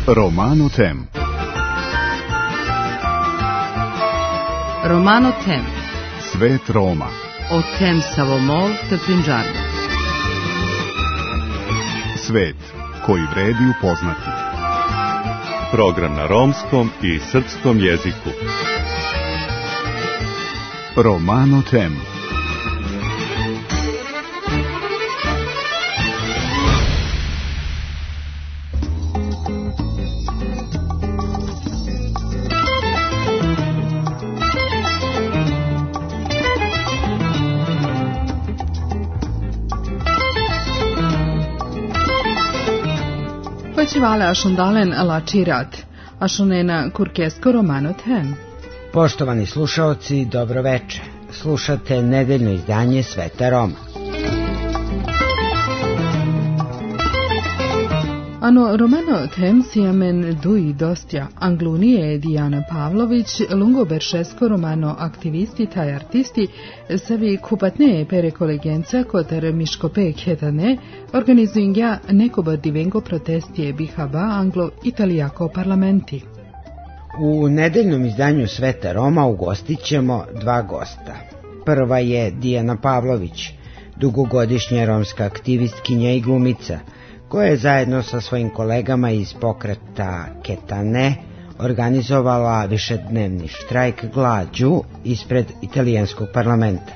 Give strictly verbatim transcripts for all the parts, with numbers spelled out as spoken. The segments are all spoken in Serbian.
Romano Tem. Romano Tem. Svet Roma. O tem Savomol te Punjabno. Svet koji vredi upoznati. Program na romskom i srpskom jeziku. Romano Tem. Vale ašundalen lačirat, ašunena kurkesko Romano Tem. Poštovani slušaoci, dobro veče. Slušate nedeljno izdanje Sveta Roma. Ano Romano Tem siamen dui dostja, Anglunije Dijana Pavlović, lungo beršesko Romano aktivisti taj artisti, savi kupatne pere kolegenca kotar miškope ketane, organizuingja neko bardivengo protestije bihaba anglo-italijako parlamenti. U nedeljnom izdanju Sveta Roma ugostit ćemo dva gosta. Prva je Dijana Pavlović, dugogodišnja romska aktivistkinja i glumica, koja je zajedno sa svojim kolegama iz pokreta Ketane organizovala višednevni štrajk glađu ispred italijanskog parlamenta.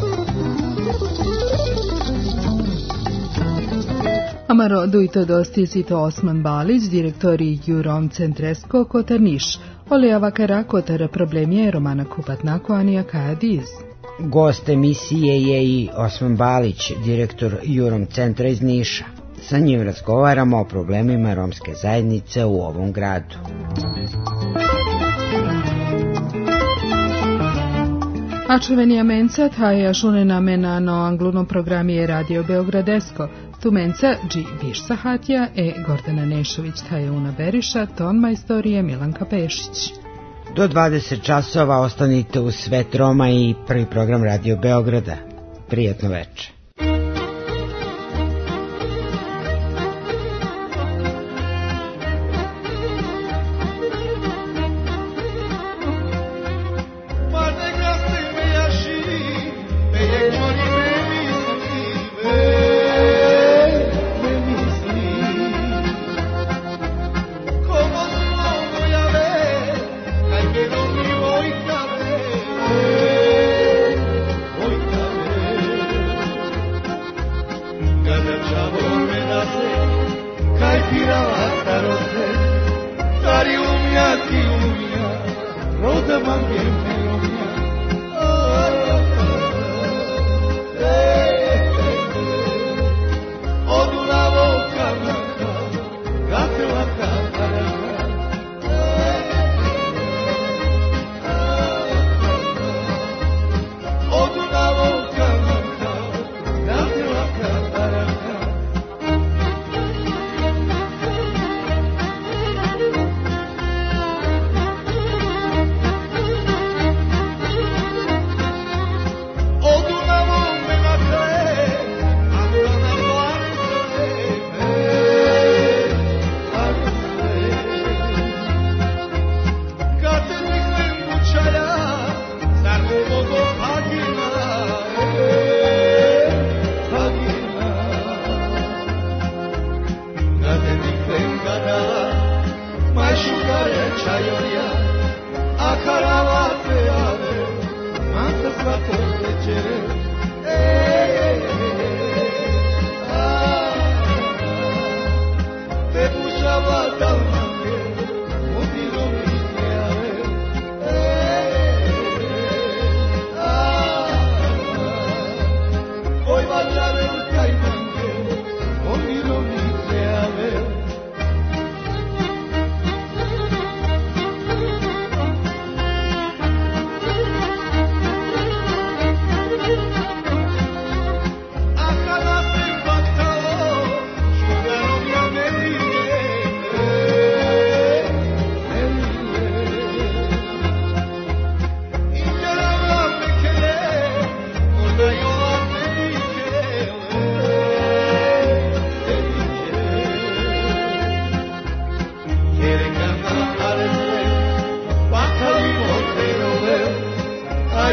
Amaro duito dosti sito Osman Balić, direktori Jurom Centresko kotar Niš, olejava kara kotar problemje Romana Kupatnako Anija Kajadiz. Gost emisije je i Osman Balić, direktor Jurom Centra iz Niša. Sa njim razgovaramo o problemima romske zajednice u ovom gradu. A čuvenija menca taja šunena mena no anglunom programije Radio Beogradesko. Tu menca G. Viš Sahatija e Gordana Nešović taja una beriša, ton majstorije Milanka Pešić. Do dvadeset časova ostanite u Svet Roma i prvi program Radio Beograda. Prijatno veče.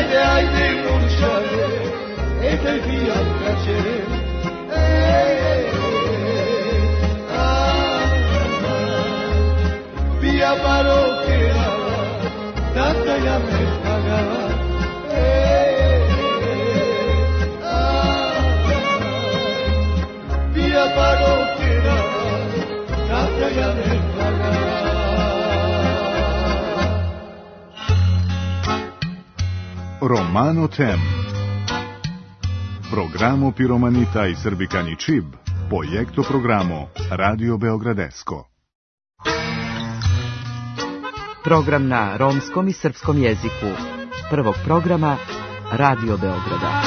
Ajde, ajde, momčare, ej, daj pijat kačere. Via parroquia, tanta ya me pagaba. Via parroquia, tanta ya me pagaba. Romano Tem. Programo Piromanita i Srbikani Čib, projekto programo Radio Beogradesko. Program na romskom i srpskom jeziku. Prvog programa Radio Beograda.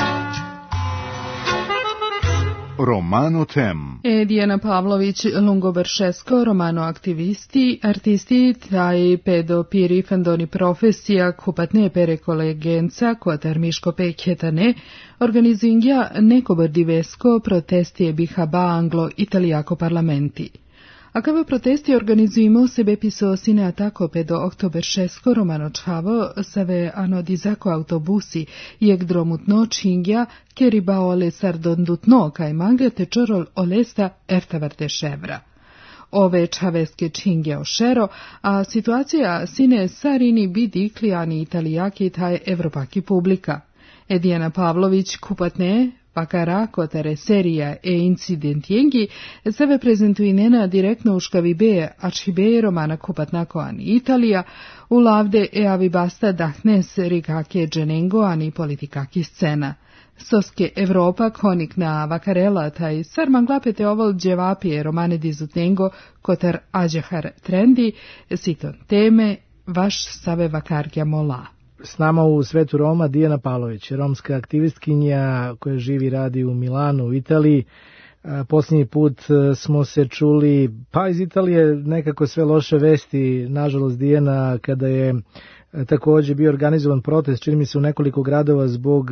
Romano Tem. E Dijana Pavlović, Lungo Beršesko, romano aktivisti, artisti, taj pedo piri fandoni profesija, kupatne pere kolegenca, kotar miško pekjetane, organizingia neko brdivesko protesti bihaba anglo italijako parlamenti. A kava protesti organizujemo sebe piso sine atako pedo oktober šesko romano čhavo save ano dizako autobusi jek dromutno čingja keriba ole sardondutno kaj mangre te čorol olesta ertavarte ševra. Ove čaveske čingja ošero, a situacija sine sarini bidi klijani italijaki taj evropaki publika. Edijana Pavlović kupatne Pakara, kotare serija e incidentijengi, sebe prezentuinena direktno u škavibe, ačibe romana kupatnako ani Italija, u lavde e avibasta dahnes rikake dženengo ani politikaki scena. Soske Evropa konik na vakarela taj sarman glapete ovol dževapije romane dizutengo kotar ađehar trendi, siton teme, vaš save vakargja mola. S nama u svetu Roma Dijana Pavlović, romska aktivistkinja koja živi i radi u Milanu, u Italiji. Posljednji put smo se čuli, pa iz Italije nekako sve loše vesti, nažalost Dijana, kada je također bio organizovan protest, čini mi se u nekoliko gradova zbog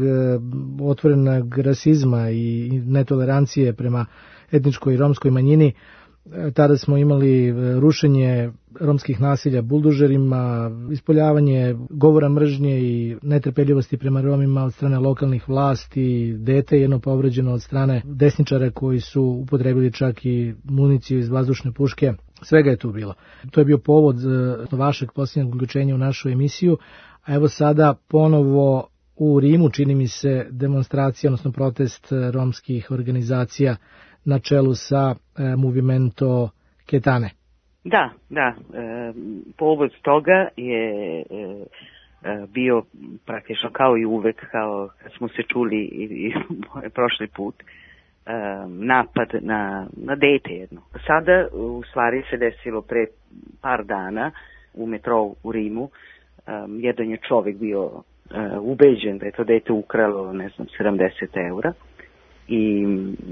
otvorenog rasizma i netolerancije prema etničkoj i romskoj manjini. Tada smo imali rušenje romskih nasilja buldožerima, ispoljavanje govora mržnje i netrpeljivosti prema Romima od strane lokalnih vlasti, dete jedno povređeno od strane desničara koji su upotrebili čak i municiju iz vazdušne puške. Svega je tu bilo. To je bio povod vašeg posljednjeg uključenja u našu emisiju, a evo sada ponovo u Rimu čini mi se demonstracija, odnosno protest romskih organizacija na čelu sa e, Movimento Ketane. Da, da. E, povod toga je e, bio praktično kao i uvek, kao kad smo se čuli i, i prošli put, e, napad na, na dete jedno. Sada u stvari se desilo pre par dana u metrou u Rimu. E, jedan je čovjek bio e, ubeđen da je to dete ukralo, ne znam, sedamdeset eura. I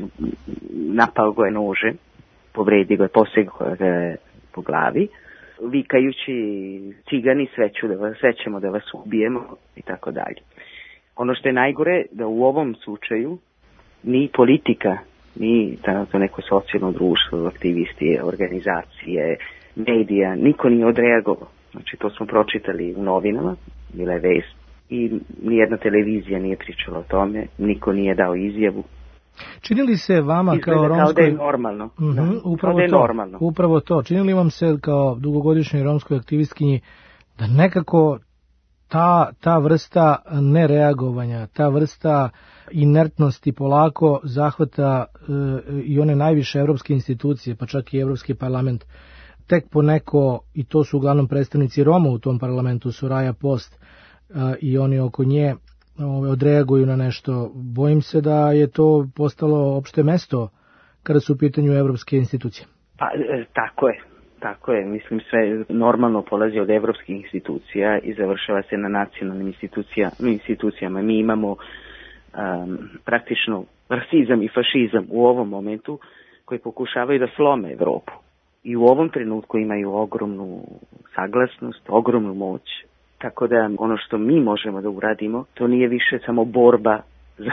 napao ga je nožem, povredi ga je, posegao ga je po glavi, vikajući cigani, sve, ću da vas, sve ćemo da vas ubijemo i tako dalje. Ono što je najgore, da u ovom slučaju ni politika, ni to neko socijalno društvo, aktivisti, organizacije, medija, niko nije odreagovao. Znači to smo pročitali u novinama, bila je vest i nijedna televizija nije pričala o tome, niko nije dao izjavu. Čini li se vama Izgleda kao romskoj... kao da je normalno. Mm-hmm, da, upravo, da je to, normalno. upravo to. Čini li vam se kao dugogodišnjoj romskoj aktivistkinji da nekako ta, ta vrsta nereagovanja, ta vrsta inertnosti polako zahvata e, i one najviše evropske institucije, pa čak i Evropski parlament. Tek poneko, i to su uglavnom predstavnici Roma u tom parlamentu, Soraya Post e, i oni oko nje, odreaguju na nešto. Bojim se da je to postalo opšte mesto kada su u pitanju evropske institucije. Pa, e, tako je. Tako je. Mislim, sve normalno polazi od evropskih institucija i završava se na nacionalnim institucija, institucijama. Mi imamo um, praktično rasizam i fašizam u ovom momentu koji pokušavaju da slome Evropu. I u ovom trenutku imaju ogromnu saglasnost, ogromnu moć. Tako da ono što mi možemo da uradimo, to nije više samo borba za,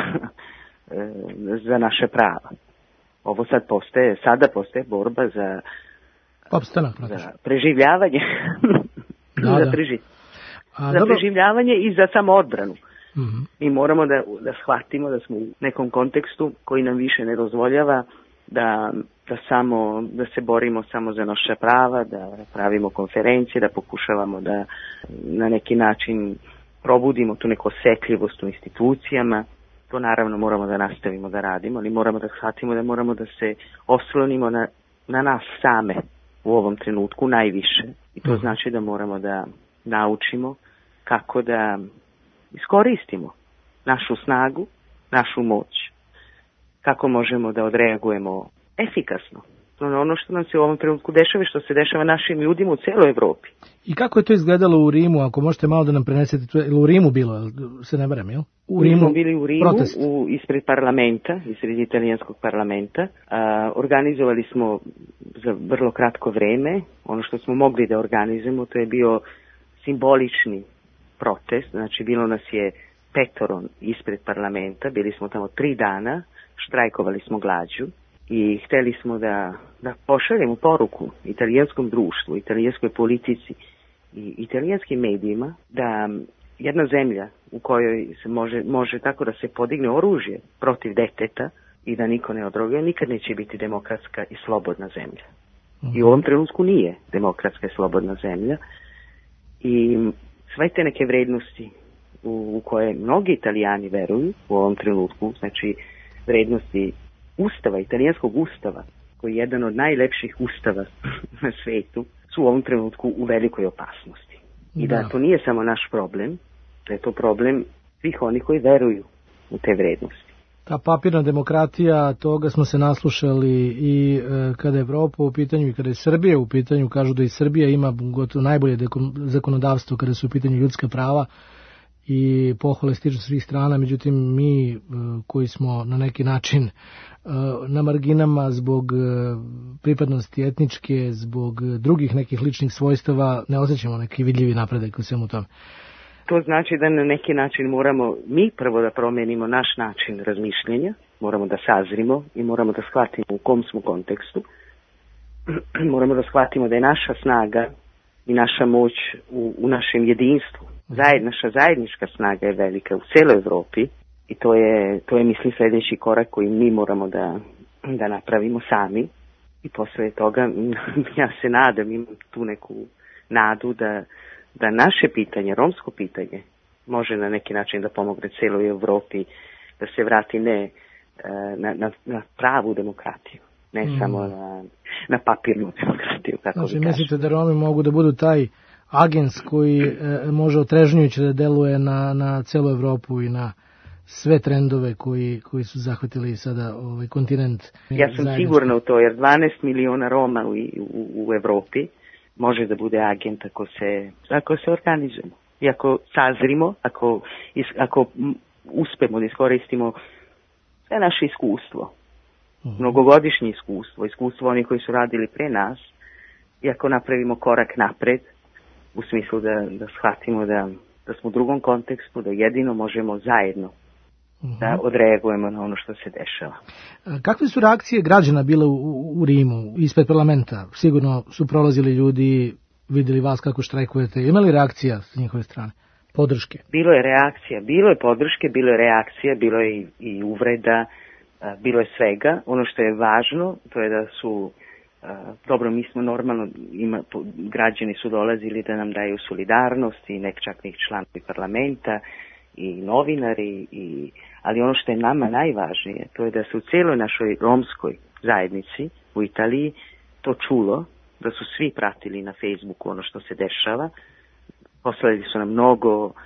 za naše prava. Ovo sad postaje, sada postaje borba za, opstanak, za preživljavanje. Da, za, preži, A, za dobro. preživljavanje i za samoodbranu. Mm-hmm. Mi moramo da, da shvatimo da smo u nekom kontekstu koji nam više ne dozvoljava da, da, samo, da se borimo samo za naša prava, da pravimo konferencije, da pokušavamo da na neki način probudimo tu neku osetljivost u institucijama. To naravno moramo da nastavimo da radimo, ali moramo da shvatimo da moramo da se oslonimo na, na nas same u ovom trenutku najviše. I to znači da moramo da naučimo kako da iskoristimo našu snagu, našu moć. Kako možemo da odreagujemo efikasno. Ono što nam se u ovom trenutku dešava i što se dešava našim ljudima u celoj Evropi. I kako je to izgledalo u Rimu, ako možete malo da nam prenesete, to je u Rimu bilo, se ne varam, jel? U Rimu, Mi smo bili u Rimu, u, ispred parlamenta, ispred italijanskog parlamenta. A, organizovali smo za vrlo kratko vreme, ono što smo mogli da organizujemo, to je bio simbolični protest, znači bilo nas je petoro ispred parlamenta, bili smo tamo tri dana, štrajkovali smo glađu i hteli smo da, da pošaljemo poruku italijanskom društvu, italijanskoj politici i italijanskim medijima da jedna zemlja u kojoj se može, može tako da se podigne oružje protiv deteta i da niko ne odroguje, nikad neće biti demokratska i slobodna zemlja. Mm-hmm. I u ovom trenutku nije demokratska i slobodna zemlja i sve te neke vrednosti u, u koje mnogi Italijani veruju u ovom trenutku, znači vrednosti Ustava, italijanskog ustava, koji je jedan od najlepših ustava na svetu, su u ovom trenutku u velikoj opasnosti. I da, da to nije samo naš problem, da je to problem svih onih koji veruju u te vrednosti. Ta papirna demokratija, toga smo se naslušali i e, kada je Evropa u pitanju i kada je Srbija u pitanju, kažu da i Srbija ima gotovo najbolje zakonodavstvo kada su u pitanju ljudska prava i pohvale stiču svih strana, međutim mi koji smo na neki način na marginama zbog pripadnosti etničke, zbog drugih nekih ličnih svojstava ne osjećamo neki vidljivi napredak u svemu tome. To znači da na neki način moramo mi prvo da promenimo naš način razmišljenja, moramo da sazrimo i moramo da shvatimo u kom smo kontekstu. Moramo da shvatimo da je naša snaga i naša moć u, u našem jedinstvu. Zajed, naša zajednička snaga je velika u celoj Evropi i to je, to je mislim sljedeći korak koji mi moramo da, da napravimo sami i posle toga ja se nadam, imam tu neku nadu da, da naše pitanje, romsko pitanje, može na neki način da pomogne celoj Evropi da se vrati ne na, na, na pravu demokratiju, ne mm. samo na, na papirnu demokratiju. Kako znači, mislite da Romi mogu da budu taj agens koji e, može otrežnjujuće da deluje na, na celu Evropu i na sve trendove koji, koji su zahvatili sada ovaj kontinent. Ja sam sigurna u to, jer dvanaest miliona Roma u, u, u Evropi može da bude agent ako se, ako se organizujemo. I ako sazrimo, ako, ako uspemo da iskoristimo sve naše iskustvo, uh-huh. mnogogodišnje iskustvo, iskustvo onih koji su radili pre nas, i ako napravimo korak napred, u smislu da, da shvatimo da, da smo u drugom kontekstu, da jedino možemo zajedno uh-huh. da odreagujemo na ono što se dešava. Kakve su reakcije građana bile u, u, u Rimu, ispred parlamenta? Sigurno su prolazili ljudi, vidjeli vas kako štrajkujete. Imali reakcija s njihove strane? Podrške? Bilo je reakcija, bilo je podrške, bilo je reakcija, bilo je i, i uvreda, bilo je svega. Ono što je važno, to je da su Uh, dobro, mi smo normalno, ima, građani su dolazili da nam daju solidarnost i nek čak nek članovi parlamenta i novinari, i, ali ono što je nama najvažnije, to je da se u cijeloj našoj romskoj zajednici u Italiji to čulo, da su svi pratili na Facebooku ono što se dešava, poslali su nam mnogo uh,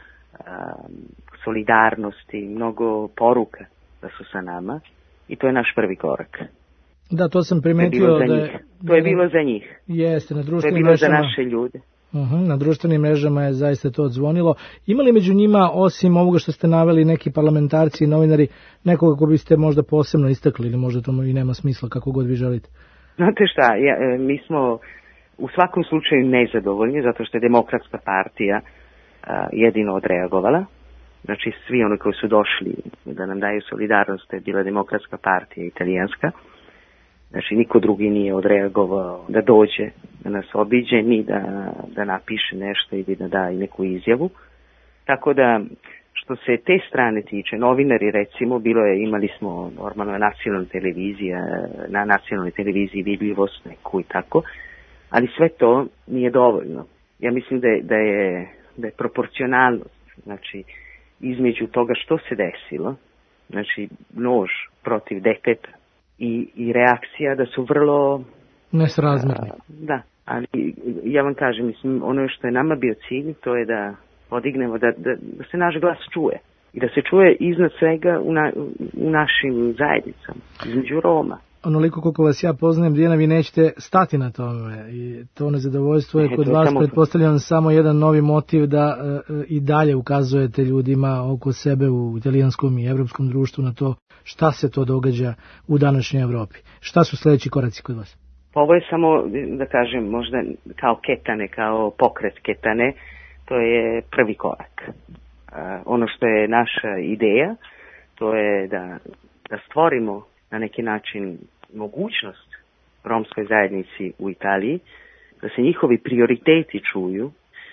solidarnosti, mnogo poruka da su sa nama i to je naš prvi korak. Da, to sam primetio to je bilo za njih. To je bilo za njih. Jeste, na društvenim to je bilo mrežama, za naše ljude. Uh-huh, na društvenim mrežama je zaista to odzvonilo. Ima li među njima, osim ovoga što ste naveli, neki parlamentarci i novinari, nekoga ko biste možda posebno istakli ili možda to i nema smisla, kako god vi želite? Znate šta, ja, mi smo u svakom slučaju nezadovoljni zato što je Demokratska partija a, jedino odreagovala. Znači svi oni koji su došli da nam daju solidarnost, je bila Demokratska partija italijanska. Znači, niko drugi nije odreagovao da dođe, da nas obiđe, ni da, da napiše nešto ili da da neku izjavu. Tako da, što se te strane tiče, novinari recimo, bilo je, imali smo normalno nacionalna televizija, na nacionalnoj televiziji vidljivost neku i tako, ali sve to nije dovoljno. Ja mislim da je, da je, da je proporcionalnost, znači, između toga što se desilo, znači nož protiv deteta i, i reakcija da su vrlo nesrazmerni. Da, ali ja vam kažem, mislim, ono što je nama bio cilj, to je da podignemo, da, da, da se naš glas čuje i da se čuje iznad svega u, na, u našim zajednicama, između Roma. Onoliko koliko vas ja poznajem, Dijana, vi nećete stati na tome i to nezadovoljstvo je kod vas, pretpostavljam, samo jedan novi motiv da e, i dalje ukazujete ljudima oko sebe u italijanskom i evropskom društvu na to šta se to događa u današnjoj Evropi. Šta su sljedeći koraci kod vas? Ovo je samo, da kažem, možda kao ketane, kao pokret ketane, to je prvi korak. Uh, ono što je naša ideja, to je da, da stvorimo na neki način mogućnost romskoj zajednici u Italiji, da se njihovi prioriteti čuju,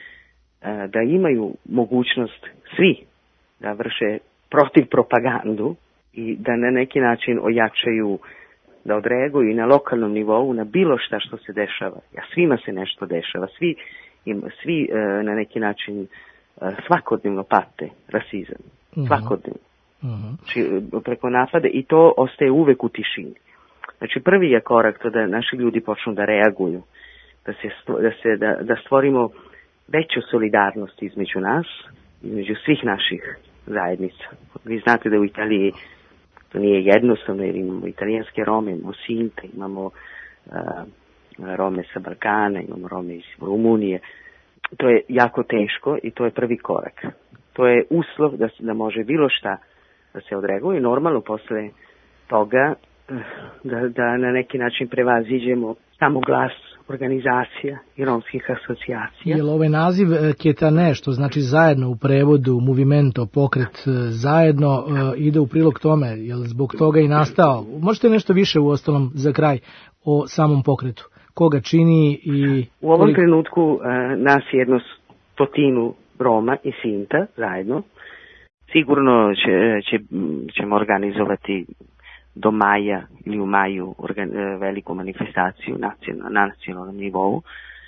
da imaju mogućnost svi da vrše protiv propagandu i da na neki način ojačaju, da odreaguju i na lokalnom nivou na bilo šta što se dešava. Ja, svima se nešto dešava, svi, svi na neki način svakodnevno pate rasizam, svakodnevno. Uh-huh. Znači, preko napada, i to ostaje uvek u tišini. Znači, prvi je korak to da naši ljudi počnu da reaguju, da, se, da, se, da, da stvorimo veću solidarnost između nas, između svih naših zajednica. Vi znate da u Italiji to nije jednostavno, jer imamo italijanske Rome, imamo Sinte, imamo uh, Rome sa Balkana, imamo Rome iz Rumunije. To je jako teško i to je prvi korak. To je uslov da, da može bilo šta da se odreaguje, normalno posle toga da, da na neki način prevaziđemo samo glas organizacija i romskih asocijacija. Je li ovaj naziv Ketane, što znači zajedno u prevodu, movimento, pokret zajedno, ide u prilog tome? Je li zbog toga i nastao? Možete nešto više u ostalom za kraj o samom pokretu? Koga čini i... U ovom koliko... trenutku uh, nas je jedno stotinu Roma i Sinta zajedno. Sigurno će, će, ćemo organizovati do maja ili u maju organ, veliku manifestaciju nacional, na nacionalnom nivou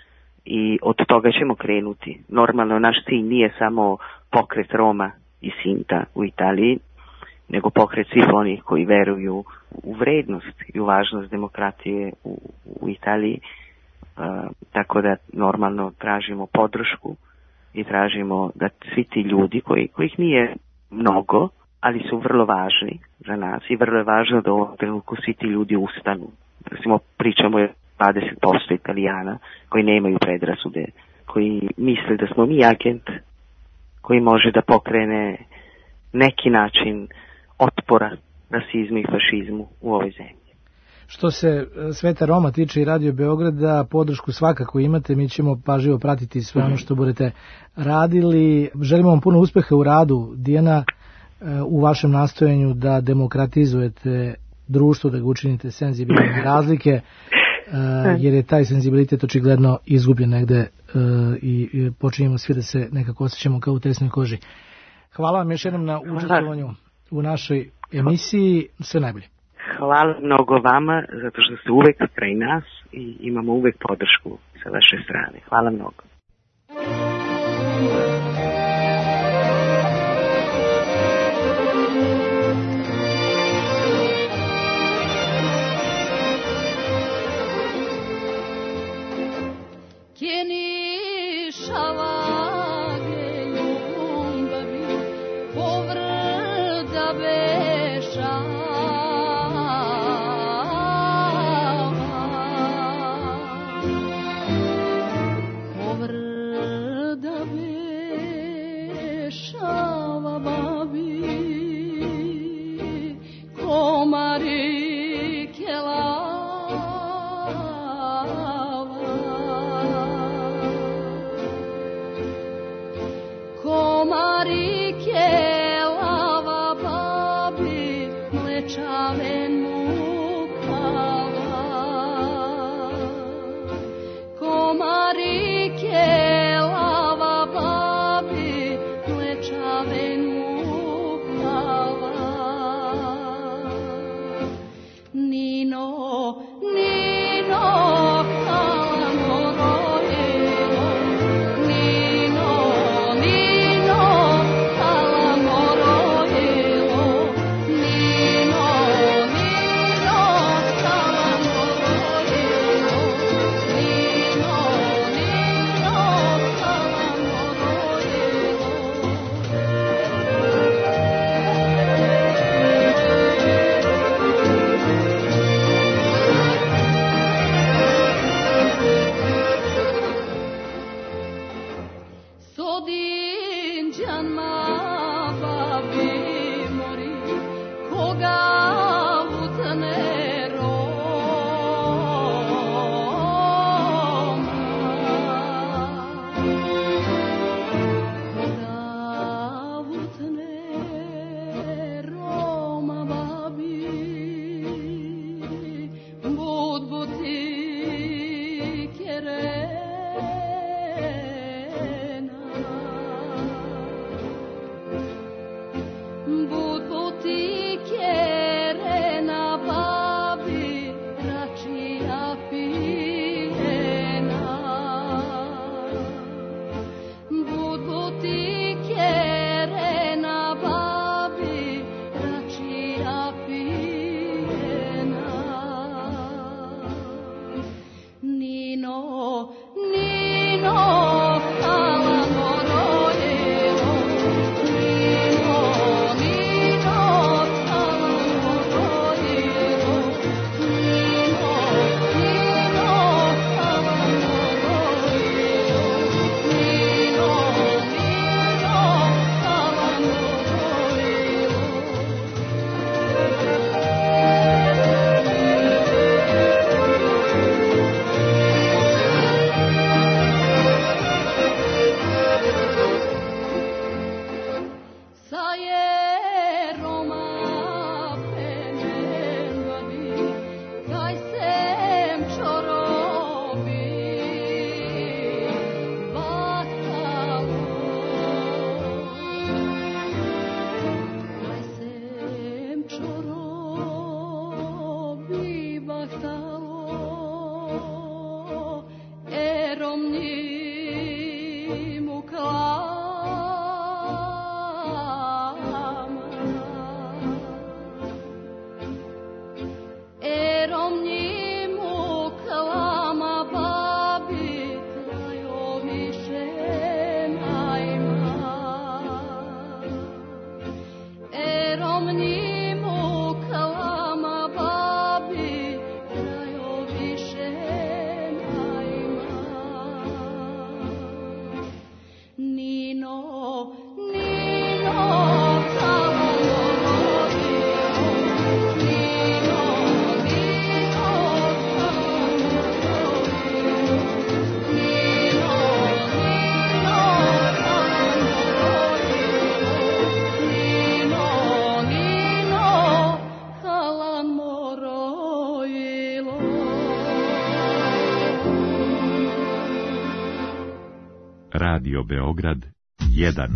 i od toga ćemo krenuti. Normalno naš cilj nije samo pokret Roma i Sinta u Italiji, nego pokret svih onih koji veruju u vrednost i u važnost demokratije u, u Italiji. Uh, tako da normalno tražimo podršku i tražimo da svi ti ljudi koji, kojih nije mnogo, ali su vrlo važni za nas i vrlo je važno da u ovom trenutku svi ti ljudi ustanu. Recimo, pričamo je dvadeset posto Italijana koji nemaju predrasude, koji misle da smo mi agent koji može da pokrene neki način otpora rasizmu i fašizmu u ovoj zemlji. Što se Sveta Roma tiče i Radio Beograda, podršku svakako imate, mi ćemo pažljivo pratiti sve ono što budete radili. Želimo vam puno uspeha u radu, Dijana, u vašem nastojanju da demokratizujete društvo, da ga učinite senzibilne razlike, jer je taj senzibilitet očigledno izgubljen negde i počinjemo svi da se nekako osjećamo kao u tesnoj koži. Hvala vam još jednom na učestvovanju u našoj emisiji, sve najbolje. Hvala mnogo vama, zato što ste uvek kraj nas i imamo uvek podršku sa vaše strane. Hvala mnogo. Over Radio Beograd jedan.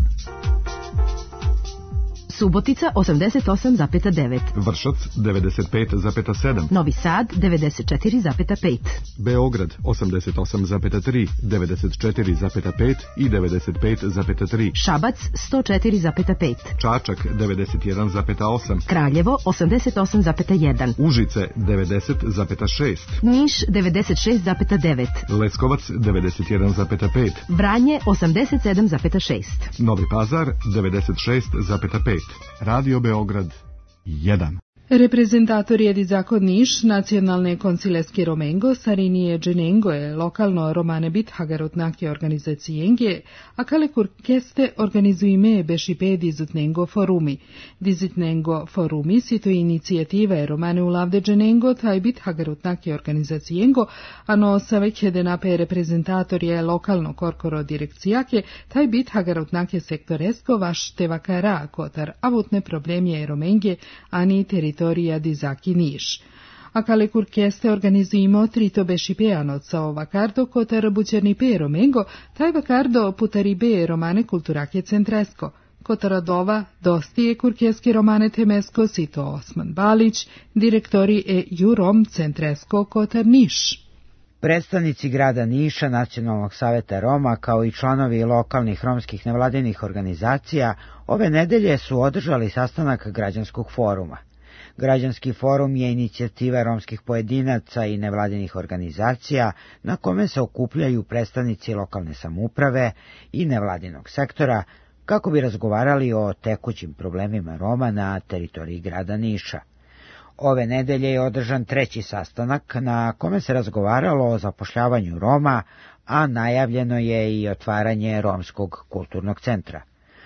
Subotica osamdeset osam zarez devet. Vršac devedeset pet zarez sedam. Novi Sad devedeset četiri zarez pet. Beograd osamdeset osam zarez tri, devedeset četiri zarez pet i devedeset pet zarez tri. Šabac sto četiri zarez pet. Čačak devedeset jedan zarez osam. Kraljevo osamdeset osam zarez jedan. Užice devedeset zarez šest. Niš devedeset šest zarez devet. Leskovac devedeset jedan zarez pet. Vranje osamdeset sedam zarez šest. Novi Pazar devedeset šest zarez pet. Radio Beograd jedan. Reprezentator je Dizako Niš, nacionalne koncileske Romengo, Sarinije Dženengo je lokalno romane bit hagarotnake organizacijenge, a kalekur keste organizujme bešipedi zutnengo forumi. Dizitnengo forumi sito inicijative romane ulavde Dženengo, taj bit hagarotnake organizacijengo, ano savek hedenape reprezentator je lokalno korkoro direkcijake, taj bit hagarotnake sektoresko vaš tevakara kotar avutne problemje romenge, ani teritorije teritorija Dizaki Niš. A kalekur keste organizujemo trito bešipeano cao vakardo kotar bućerni pe romengo, taj vakardo putari be romane kulturake centresko. Kotaradova dostije kurkeski romane temesko sito Osman Balić, direktori e Jurom centresko kotar Niš. Predstavnici grada Niša, Nacionalnog saveta Roma, kao i članovi lokalnih romskih nevladinih organizacija, ove nedelje su održali sastanak građanskog foruma. Građanski forum je inicijativa romskih pojedinaca i nevladinih organizacija na kome se okupljaju predstavnici lokalne samouprave i nevladinog sektora kako bi razgovarali o tekućim problemima Roma na teritoriji grada Niša. Ove nedelje je održan treći sastanak na kome se razgovaralo o zapošljavanju Roma, a najavljeno je i otvaranje Romskog kulturnog centra.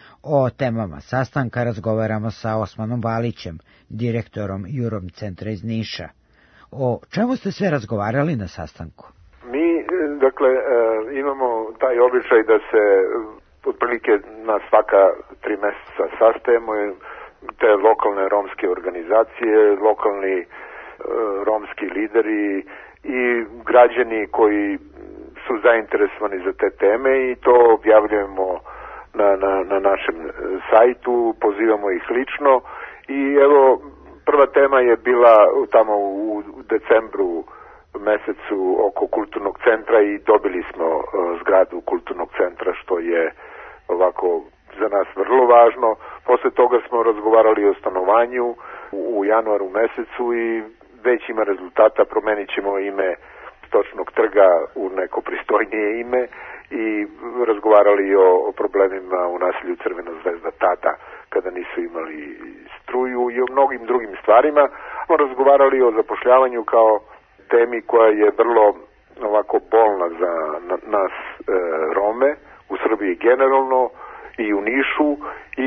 O temama sastanka razgovaramo sa Osmanom Balićem, direktorom Jurom centra iz Niša. O čemu ste sve razgovarali na sastanku? Mi, dakle, imamo taj običaj da se otprilike na svaka tri meseca sastajemo, te lokalne romske organizacije, lokalni romski lideri i građani koji su zainteresovani za te teme i to objavljujemo Na, na, na našem sajtu, pozivamo ih lično i evo prva tema je bila tamo u, u decembru mesecu oko kulturnog centra i dobili smo uh, zgradu kulturnog centra što je ovako za nas vrlo važno. Posle toga smo razgovarali o stanovanju u, u januaru mesecu i već ima rezultata, promenit ćemo ime Stočnog trga u neko pristojnije ime i razgovarali o, o problemima u naselju Crvena zvezda tada kada nisu imali struju i o mnogim drugim stvarima. Smo razgovarali o zapošljavanju kao temi koja je vrlo ovako bolna za na, nas e, Rome u Srbiji generalno i u Nišu i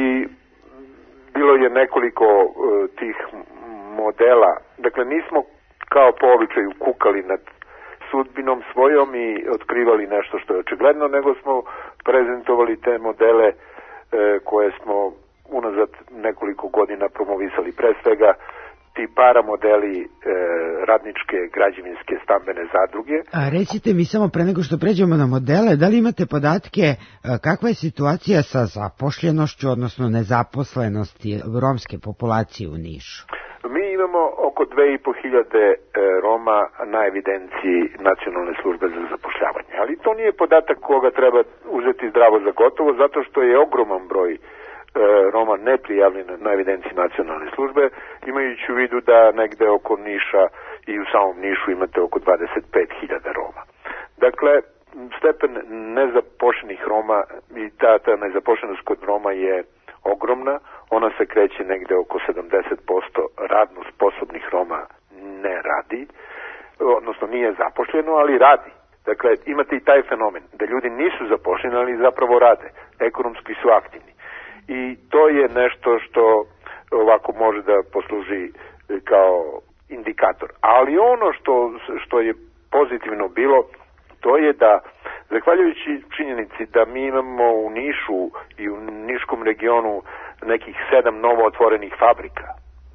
bilo je nekoliko e, tih modela. Dakle, nismo kao po običaju kukali nad sudbinom svojom i otkrivali nešto što je očigledno, nego smo prezentovali te modele e, koje smo unazad nekoliko godina promovisali pre svega ti paramodeli e, radničke građevinske stambene zadruge. A recite mi samo pre nego što pređemo na modele, da li imate podatke kakva je situacija sa zapošljenošću, odnosno nezaposlenosti romske populacije u Nišu? Mi imamo oko dve i po hiljade Roma na evidenciji Nacionalne službe za zapošljavanje, ali to nije podatak koga treba uzeti zdravo za gotovo, zato što je ogroman broj Roma ne prijavljena na evidenciji Nacionalne službe, imajući u vidu da negde oko Niša i u samom Nišu imate oko dvadeset pet hiljada Roma. Dakle, stepen nezapošljenih Roma i ta, ta nezapošljenost kod Roma je ogromna, ona se kreće negde oko sedamdeset posto radno sposobnih Roma ne radi, odnosno nije zapošljeno, ali radi. Dakle, imate i taj fenomen da ljudi nisu zapošljeni, ali zapravo rade, ekonomski su aktivni. I to je nešto što ovako može da posluži kao indikator. Ali ono što, što je pozitivno bilo, to je da, zahvaljujući činjenici da mi imamo u Nišu i u Niškom regionu nekih sedam novo otvorenih fabrika,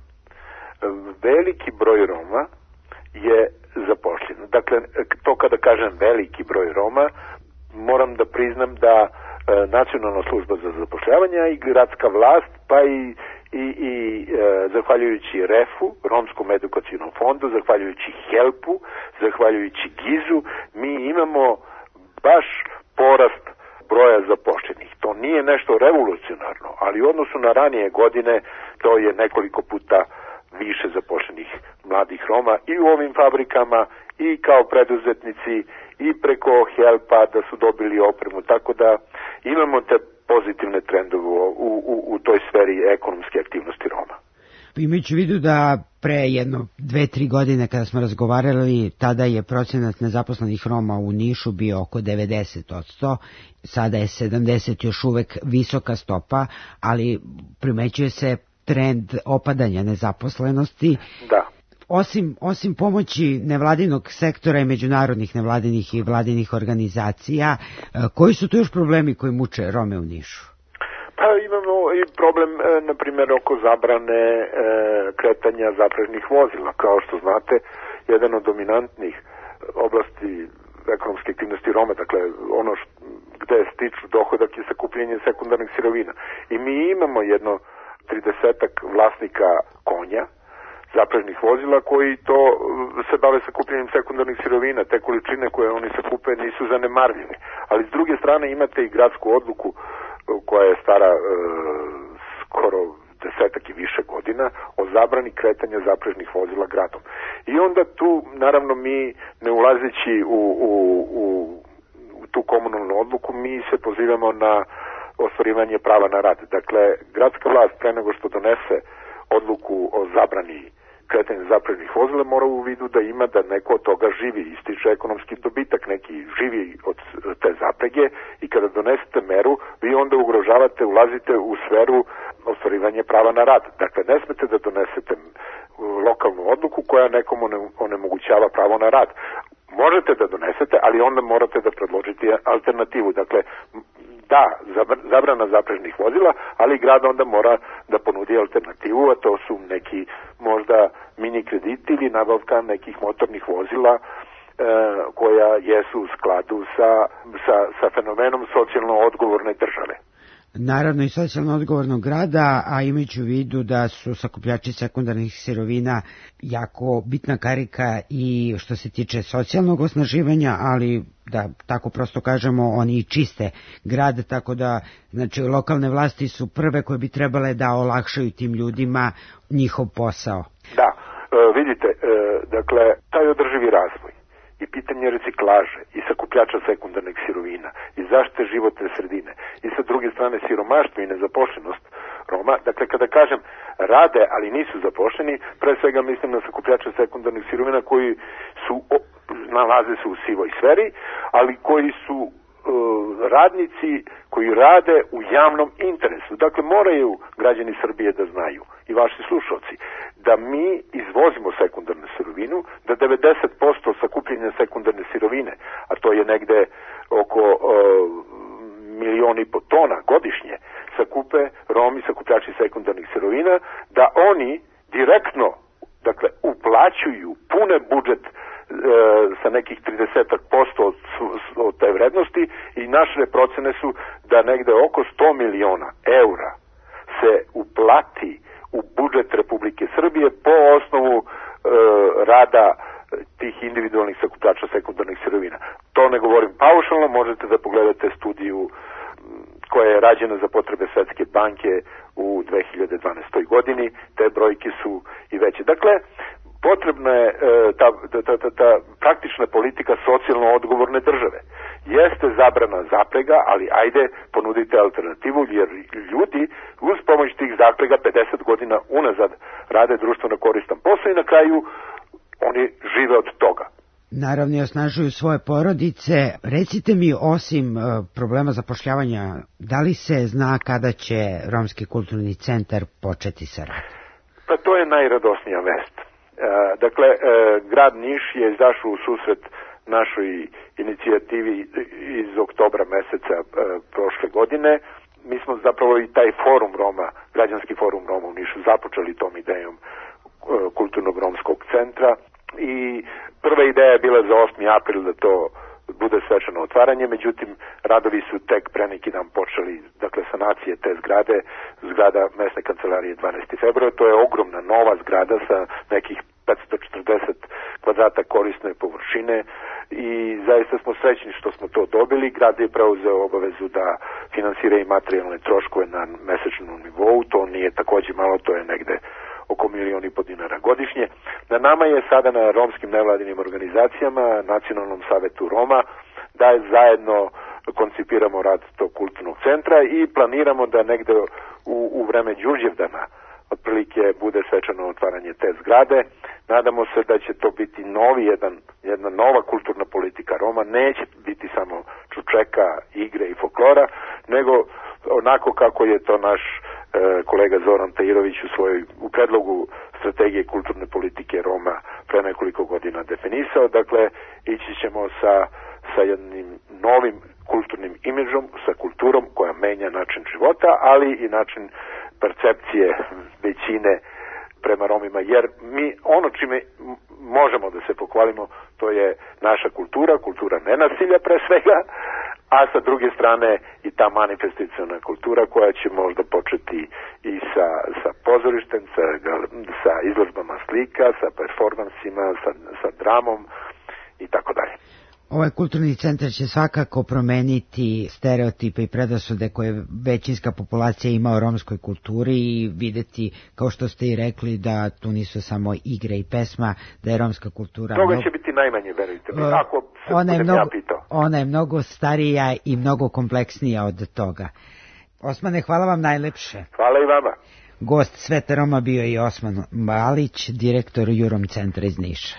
veliki broj Roma je zapošljen. Dakle, to kada kažem veliki broj Roma, moram da priznam da Nacionalna služba za zapošljavanje i gradska vlast, pa i, i, i e, zahvaljujući R E F-u, Romskom edukacijnom fondu, zahvaljujući HELP-u, zahvaljujući GIZ-u, mi imamo baš porast broja zapošljenih. To nije nešto revolucionarno, ali u odnosu na ranije godine to je nekoliko puta više zapošljenih mladih Roma i u ovim fabrikama i kao preduzetnici i preko HELP-a da su dobili opremu, tako da imamo te pozitivne trendove u, u, u toj sferi ekonomske aktivnosti Roma. Imajući u vidu da pre jedno dve, tri godine kada smo razgovarali, tada je procenat nezaposlenih Roma u Nišu bio oko devedeset posto, sada je sedamdeset, još uvek visoka stopa, ali primećuje se trend opadanja nezaposlenosti. Da. Osim, osim pomoći nevladinog sektora i međunarodnih nevladinih i vladinih organizacija, koji su to još problemi koji muče Rome u Nišu? Pa imamo i problem, na primjer, oko zabrane e, kretanja zaprežnih vozila. Kao što znate, jedan od dominantnih oblasti ekonomske aktivnosti Roma, dakle ono što, gde stiču dohodak je sakupljenje sekundarnih sirovina. I mi imamo jedno tridesetak vlasnika konja, zaprežnih vozila koji to se bave sakupljanjem sekundarnih sirovina. Te količine koje oni sakupe nisu zanemarljive. Ali s druge strane imate i gradsku odluku koja je stara e, skoro desetak i više godina o zabrani kretanja zaprežnih vozila gradom. I onda tu, naravno, mi ne ulazeći u, u, u, u tu komunalnu odluku, mi se pozivamo na ostvarivanje prava na rad. Dakle, gradska vlast pre nego što donese odluku o zabrani kretanja zaprežnih vozila mora u vidu da ima da neko od toga živi, ističe ekonomski dobitak, neki živi od te zaprege i kada donesete meru, vi onda ugrožavate, ulazite u sferu ostvarivanja prava na rad. Dakle, ne smete da donesete lokalnu odluku koja nekomu onemogućava pravo na rad. Možete da donesete, ali onda morate da predložite alternativu. Dakle, da, zabrana zaprežnih vozila, ali grad onda mora da ponudi alternativu, a to su neki možda mini krediti ili nabavka nekih motornih vozila e, koja jesu u skladu sa, sa, sa fenomenom socijalno odgovorne države. Naravno i socijalno odgovornog grada, a imajući u vidu da su sakupljači sekundarnih sirovina jako bitna karika i što se tiče socijalnog osnaživanja, ali da tako prosto kažemo, oni i čiste grad, tako da znači lokalne vlasti su prve koje bi trebale da olakšaju tim ljudima njihov posao. Da, e, vidite, e, dakle, taj održivi razvoj i pitanje reciklaže i sakupljača sekundarnih sirovina i zaštite životne sredine i sa druge strane siromaštvo i nezapošljenost Roma, dakle kada kažem rade ali nisu zapošljeni, pre svega mislim na sakupljača sekundarnih sirovina koji su, o, nalaze se u sivoj sferi, ali koji su e, radnici koji rade u javnom interesu. Dakle, moraju građani Srbije da znaju i vaši slušalci da mi izvozimo sekundarnu sirovinu, da devedeset posto sakupljenja sekundarne sirovine, a to je negde oko uh, milion i po tona godišnje sakupe Romi, sakupljači sekundarnih sirovina, da oni direktno, dakle, uplaćuju, pune budžet e, sa nekih trideset posto od, od te vrednosti i naše procene su da negde oko sto miliona eura se uplati u budžet Republike Srbije po osnovu e, rada tih individualnih sakupljača sekundarnih sirovina. To ne govorim paušalno, možete da pogledate studiju koja je rađena za potrebe Svetske banke u dve hiljade dvanaestoj godini, te brojke su i veće. Dakle, potrebna je ta, ta, ta, ta praktična politika socijalno odgovorne države. Jeste zabrana zaprega, ali ajde ponudite alternativu, jer ljudi uz pomoć tih zaprega pedeset godina unazad rade društveno koristan posao i na kraju oni žive od toga. Naravno, i osnažuju svoje porodice. Recite mi, osim uh, problema zapošljavanja, da li se zna kada će Romski kulturni centar početi sa radom? Pa to je najradosnija vest. Uh, dakle, uh, grad Niš je izašao u susret našoj inicijativi iz oktobra meseca uh, prošle godine. Mi smo zapravo i taj forum Roma, građanski forum Roma u Nišu, započeli tom idejom uh, kulturnog romskog centra. I prva ideja je bila za osmi april da to bude svečano otvaranje, međutim radovi su tek pre neki dan počeli, dakle sanacije te zgrade, zgrada mesne kancelarije dvanaesti februara, to je ogromna nova zgrada sa nekih petsto četrdeset kvadrata korisne površine i zaista smo srećni što smo to dobili. Grad je preuzeo obavezu da finansira i materijalne troškove na mesečnom nivou, to nije takođe malo, to je negde oko milion i po dinara godišnje. Na nama je sada na romskim nevladinim organizacijama, Nacionalnom savetu Roma, da zajedno koncipiramo rad tog kulturnog centra i planiramo da negde u, u vreme Đurđevdana otprilike bude svečano otvaranje te zgrade. Nadamo se da će to biti novi jedan, jedna nova kulturna politika Roma, neće biti samo čučeka, igre i folklora, nego onako kako je to naš kolega Zoran Tajirović u svojoj u predlogu strategije kulturne politike Roma pre nekoliko godina definisao. Dakle, ići ćemo sa, sa jednim novim kulturnim imidžom, sa kulturom koja menja način života, ali i način percepcije većine prema Romima, jer mi ono čime možemo da se pohvalimo, to je naša kultura, kultura nenasilja pre svega, a sa druge strane i ta manifestaciona kultura koja će možda početi i sa, sa pozorištem, sa, sa izložbama slika, sa performansima, sa, sa dramom i tako dalje. Ovaj kulturni centar će svakako promeniti stereotipe i predrasude koje većinska populacija ima o romskoj kulturi i videti, kao što ste i rekli, da tu nisu samo igre i pesma, da je romska kultura... Toga mnogo... će biti najmanje, verujte mi, ako se ona je, mnogo, ja pitao. Ona je mnogo starija i mnogo kompleksnija od toga. Osmane, hvala vam najlepše. Hvala i vama. Gost Sveta Roma bio je Osman Balić, direktor Jurom centra iz Niša.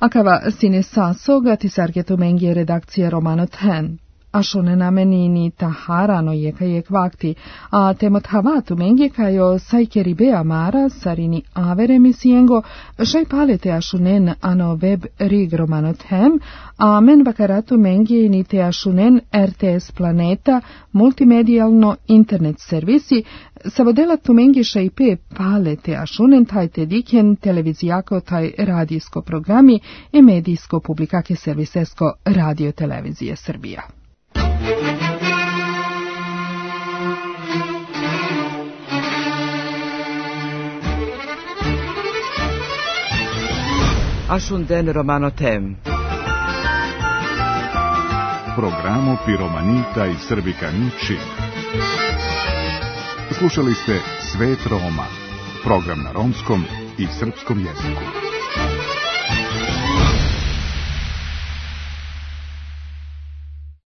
Akava sine sasoga ti sargetu mengi redakcije Romano Ten. Ašone namenini taharano jeka jek vakti, a temot havatu mengi kajo sajkeribe amara sarini avere misiengo, šaj palete ašunen ano web rig Romano Tem, a men vakaratu mengi ni te ašunen R T S Planeta, multimedijalno internet servisi, savodela tu mengi šaj pe palete ašunen taj te diken televizijako taj radijsko programi i medijsko publikake servisesko radio televizije Srbija. Ašunden Romano Tem. Programo Piromanita i Srbikani čib. Slušali ste Svet Roma, program na romskom i srpskom jeziku.